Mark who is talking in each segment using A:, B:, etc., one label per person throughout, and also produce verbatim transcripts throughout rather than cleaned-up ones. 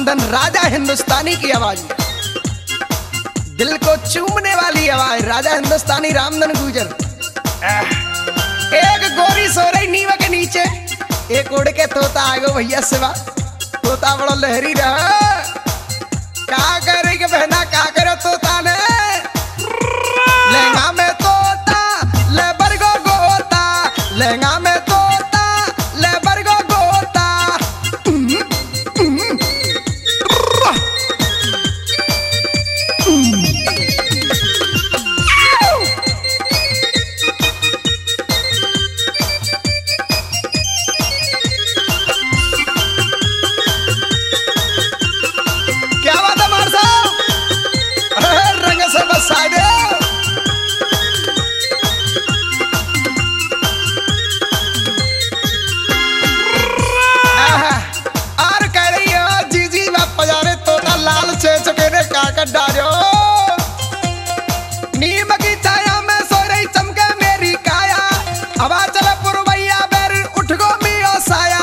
A: रामधन राजा हिंदुस्तानी की आवाज में, दिल को चूमने वाली आवाज, राजा हिंदुस्तानी रामधन गुजर। एक गोरी सो रही नीवा के नीचे, एक उड़ के तोता आगो भैया सिवा, तोता बड़ा लहरी रहा, का करे के बहना का करे तोता ने, लहंगा में तोता ले बरगो गोता, लहंगा में तोता ले बरगो गोता। क्या बात है मार साहब, रंग से बसा दे। डालो नीम की छाया में सो रही चमके मेरी काया, हवा चले पुरवैया बैर उठ गो मियो साया।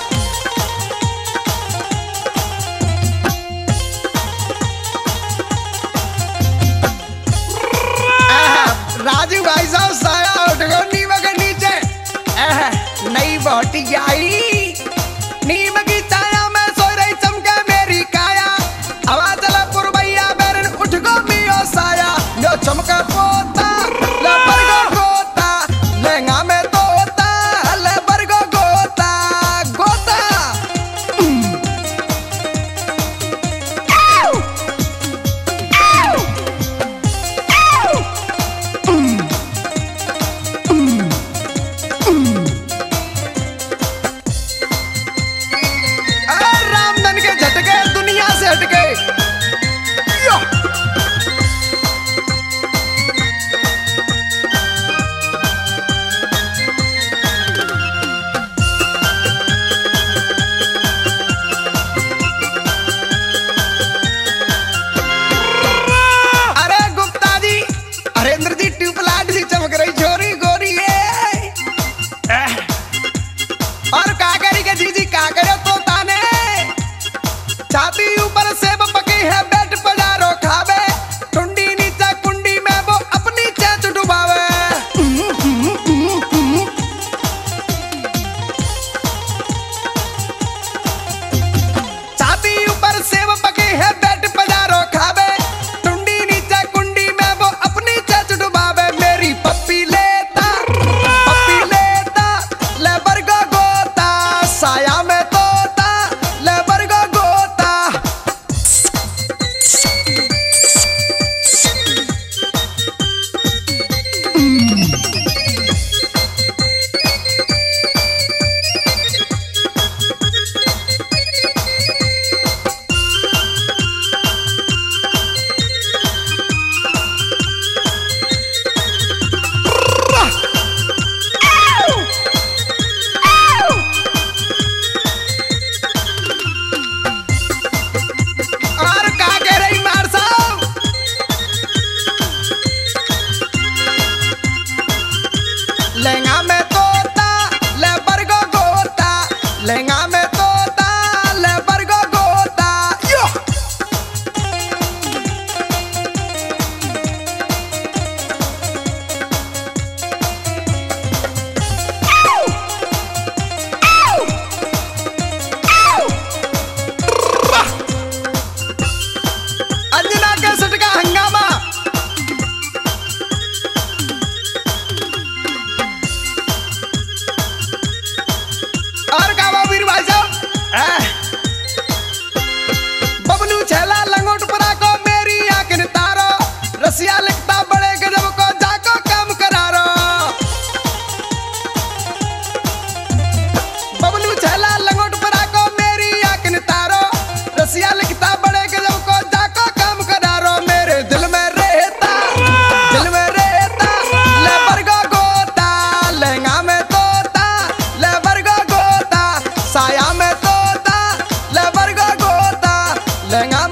A: राजू भाई साहब साया उठ गो नीम के नीचे, नई बहटी आई, नीम की छाया में सो रही चमके मेरी काया, हवा चला पुरवैया बैरन उठ गो मियो साया, लो चमका पोता ले बरगो गोता, लहंगा में तोता ले बरगो गोता गोता। रामधन के झटके दुनिया से हटके, हरेंद्र जी ट्यूबलाइट सी चमक रही छोरी गोरी है, और काकरी के जीजी काकरे तो ताने, छाती ऊपर सेब पकी है बेट पजारो खावे, टुंडी नीचे कुंडी में वो अपनी चेंच डुबावे। छाती ऊपर सेब पकी है बेट पजारो खावे, टुंडी नीचे कुंडी में वो अपनी चेंच डुबावे। मेरी पप्पी लेता पप्पी लेता ले बरगो गोता, साया में तोता ले बरगो गोता। लहंगा में तोता ले बरगो गोता, लहंगा में तोता ले बरगो गोता यो। अंजना के सट का हंगामा, और का वीर भाई साहब, बबलू छेला लंगोट परा को मेरी आंख ने तारो, रसिया लिखता बड़े गजब को जाको काम करारो। बबलू छेला लंगोट परा को मेरी आंख ने तारो, रसिया लिखता बड़े गजब को जाको काम करारो। मेरे दिल में रहता दिल में रहता ले बरगो गोता, लहंगा में तोता ले बरगो गोता, साया में तोता ले बरगो गोता, लहंगा